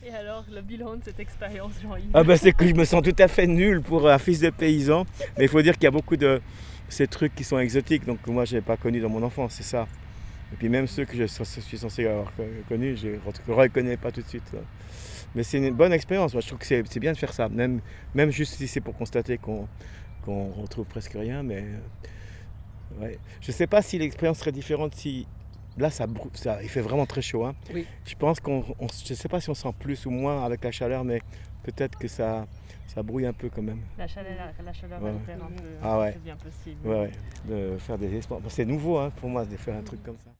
Et alors, le bilan de cette expérience, Jean-Yves? Ah bah c'est que je me sens tout à fait nul pour un fils de paysan. Mais il faut dire qu'il y a beaucoup de ces trucs qui sont exotiques, donc que moi je n'ai pas connu dans mon enfance, c'est ça. Et puis même ceux que je suis censé avoir connus, je ne reconnais pas tout de suite. Mais c'est une bonne expérience, moi je trouve que c'est bien de faire ça, même juste si c'est pour constater qu'on retrouve presque rien. Mais ouais. Je ne sais pas si l'expérience serait différente si... Là, il fait vraiment très chaud. Hein. Oui. Je pense je ne sais pas si on sent plus ou moins avec la chaleur, mais peut-être que ça brouille un peu quand même. La chaleur Ouais. altère un peu, Ah ouais. c'est bien possible. Ouais, de faire des expériences. C'est nouveau hein, pour moi de faire un truc comme ça.